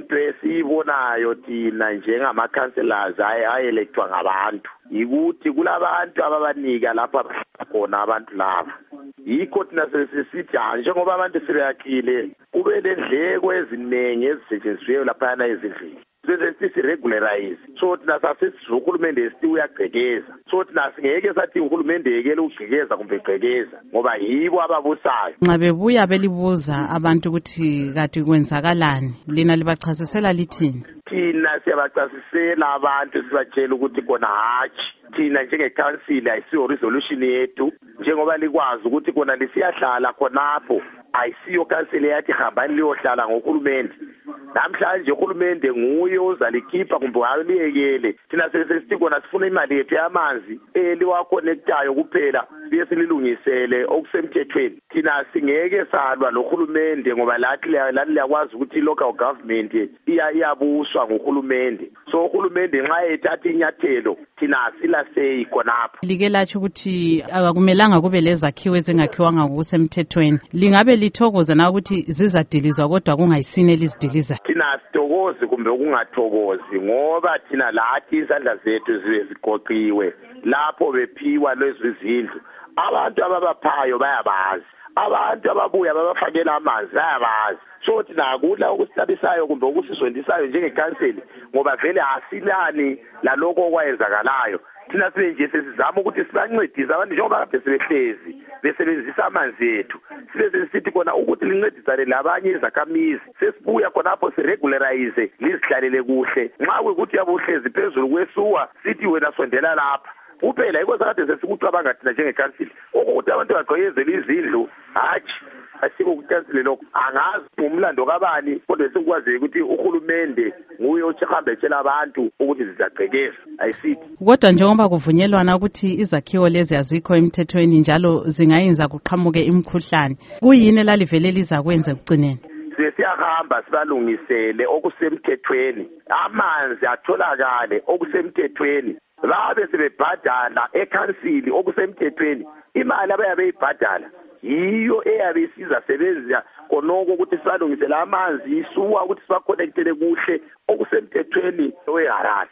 into esiyibonayo thina njengamakhanselazi ayelectwa ngabantu yikuthi kulabantu ababanika lapha khona abantu laba. Yikho thina sesithi njengoba abantu sebeyakhile kube lendleko eziningi ezisetshenziswayo lapha ezindlini. Sesithi regularize. So thina sasithi uhulumende esithi uyagqekeza. So thina singeke sathi uhulumende yekele ugqekeza kumbe gqekeza ngoba yibo ababusayo. Nxa bebuya belibuza abantu ukuthi kade kwenzakalani lina libachasisela lithini? Thina siyabachasisela abantu sibatshela ukuthi kona hatshi thina njengekhansili ayisiyo resolution yethu njengoba likwazi ukuthi kona lisiyahlala khonapho ayisiyo khansili yathi hambani liyohlala ngohulumende. Namhlanje uhulumende nguye ozalikhipha kumbe ayoliyekele. Thina sesithi kona sifuna imali yethu yamanzi eliwaconnectayo kuphela bese lilungisele okusemthethweni. Thina singeke salwa lohulumende ngoba lathi liyakwazi ukuthi local government iyabuswa ngohulumende. So uhulumende nxa ethatha inyathelo thina silasey khonapho. Like lathi ukuthi akumelanga kube lezakhiwo ezingakhiwanga ngokusemthethweni. Lingabe lithokoza na ukuthi zizadilizwa kodwa kungayisine lizidiliza? Thina sithokozi kumbe ukungathokozi ngoba thina lathi izandla zethu zibe zigoqiwe lapho bephiwa lezi zindlu. Abantu ababaphayo bayabazi, abantu ababuya babafakela amanzi bayabazi. So thina akula ukusihlabisayo kumbe ukusisondisayo njengekhanseli ngoba vele asilani laloko okwayenzakalayo. Thina sibe nje sesizama ukuthi sibancedise abantu njengoba kade sebehlezi besebenzisa amanzi ethu. Sibe sesithi kona ukuthi lincedisane labanye izakhamizi. Sesibuya khonapho siregularize lizihlalele kuhle. Nxa kuyikuthi yabuhlezi phezulu kwesuwa sithi wena sondela lapha. Kuphela yiko sakade sesikucabanga thina njengekhansili ukuthi abantu bagqokezele izindlu hatshi asiko ukukhansile lokho angazi umlando kabani kodwa sikwazi ukuthi uhulumende nguye ochahambe etshela abantu ukuthi zizagqekeza ayisithi. Kodwa njengoba kuvunyelwana ukuthi izakhiwo lezi azikho emthethweni njalo zingayenza kuqhamuke imikhuhlane kuyini lalivele lizakwenza ekugcineni? Siyahamba sibalungisele okusemthethweni amanzi atholakale okusemthethweni babe sebebhadala ekhansili okusemthethweni imali abayabe ibhadala yiyo eyabe isiza sebenza konoko ukuthi sibalungisele amanzi isuwa ukuthi sibakhonekthele kuhle okusemthethweni weHarare.